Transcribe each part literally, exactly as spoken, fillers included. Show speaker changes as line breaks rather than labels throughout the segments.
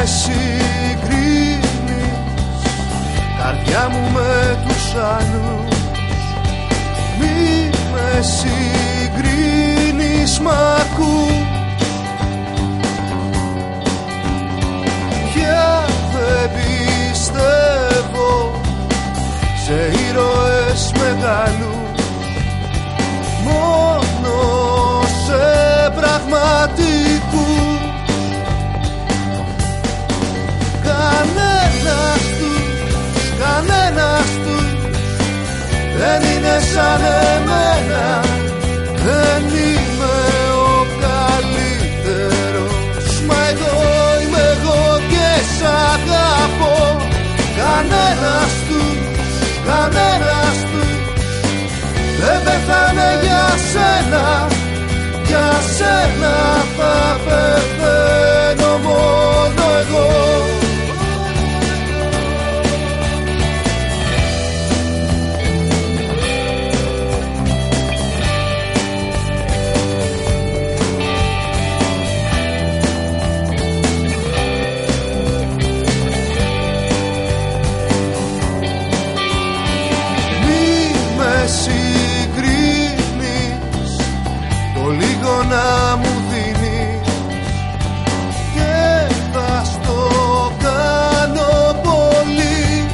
συγκρίνεις, καρδιά μου με τους άλλους. Μη με συγκρίνεις, μ' ακούς? Πια δεν πιστεύω σε ήρωες μεγάλους, μόνο σε πραγματικούς. Κανένας τους, κανένας τους δεν είναι σαν εμένα. Δεν είμαι ο καλύτερος, μα εγώ είμαι εγώ και σ' αγαπώ. Κανένας τους, κανένας τους δεν πεθάνε για σένα. Για σένα θα πεθαίνω μόνο εγώ. Συγκρίνεις, το λίγο να μου δίνεις και θα στο κάνω πολύ.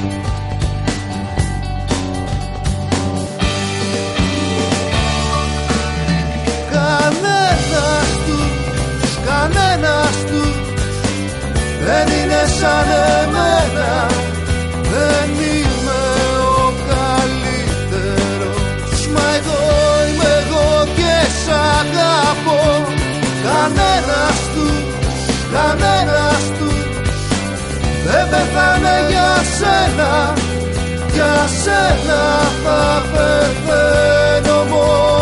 Κανένας τους, κανένας τους δεν είναι σαν εμένα. Δεν είμαι ο καλύτερος, μα εγώ είμαι εγώ και σ' αγαπώ. Κανένας τους, κανένας τους δεν πεθάνε για σένα. Για σένα θα πεθαίνω μόνο.